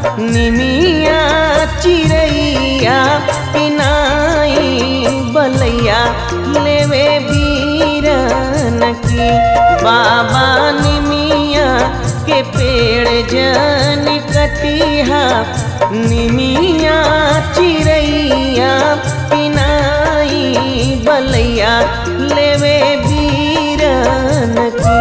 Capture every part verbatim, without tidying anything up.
निमिया चिरैया पिनाई बलैया लेवे बीरन की। बाबा निमिया के पेड़ जन कटिहा निमिया चिरैया पिनाई बलैया लेवे बीरन की।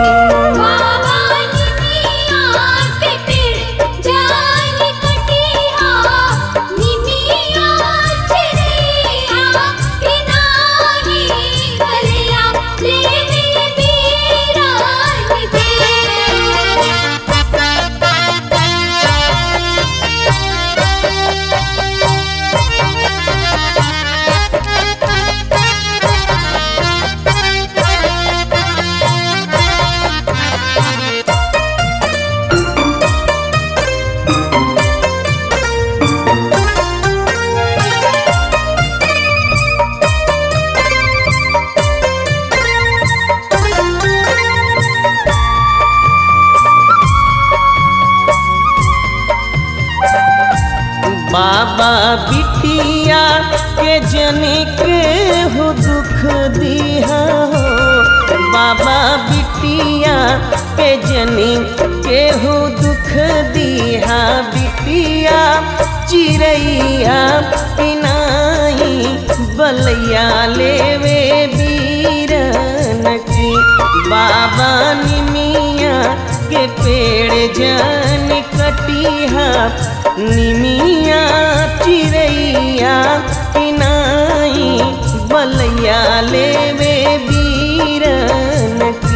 बाबा बिटिया के जनिक हो दुख दिया हो। बाबा बिटिया के जनिक के हो दुख दिया। बिटिया चिरैया पिनाई बलैया लेवे बीरन की। बाबा निमिया के पेड़ जन कटिहा निमिया चिरैया पिनाई बलैया लेवे बीरन की।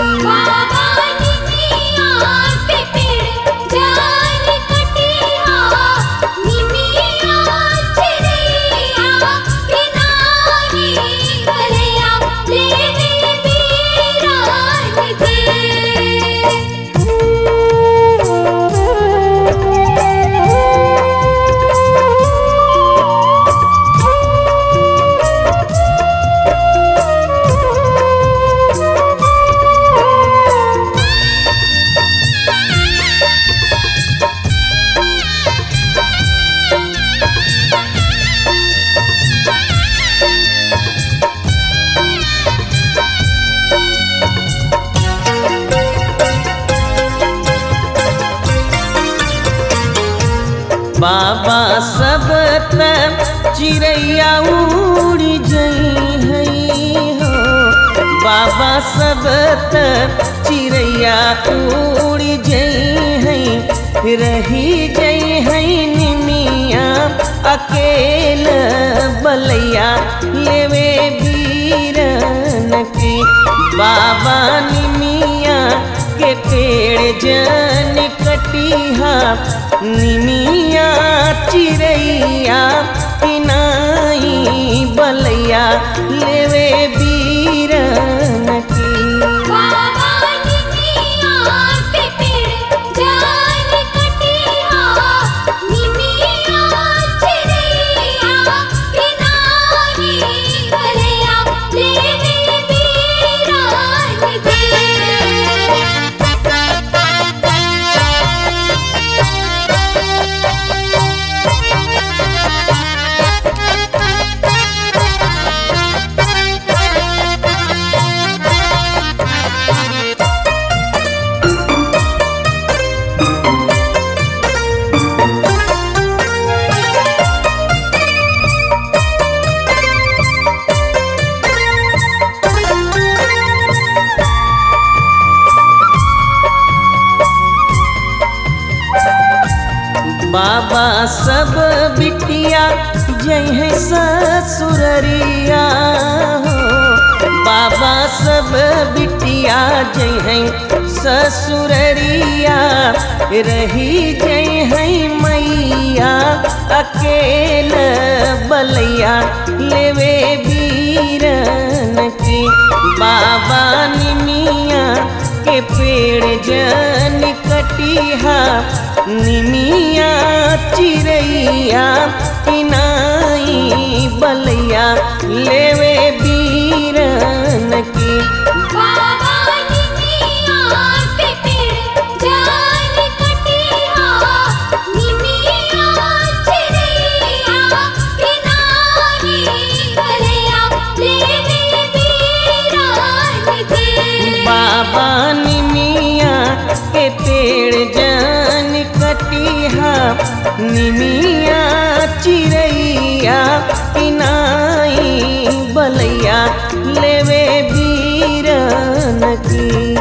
बाबा सब त चिरैया उड़ जई हई हो। बाबा सब त चिरैया उड़ जई हई। रही जई हई निमिया अकेल बलैया लेवे बीरन की। बाबा निमिया के पेड़ जन कटिहा निमिया चिरैया पिनाई बलैया लेवे बीरन की। बाबा सब बिटिया जय है ससुररिया हो। बाबा सब बिटिया जय है ससुररिया। रही जय है मैया अकेल बलैया लेवे बीरन की। बाबा निमिया के पेड़ जन कटिहा निमिया चिरैया पिनाई बलैया लेवे बीरन की। निमिया पेड़ जान कटिहा निमिया चिरैया इनाई बलैया लेवे बीरन की।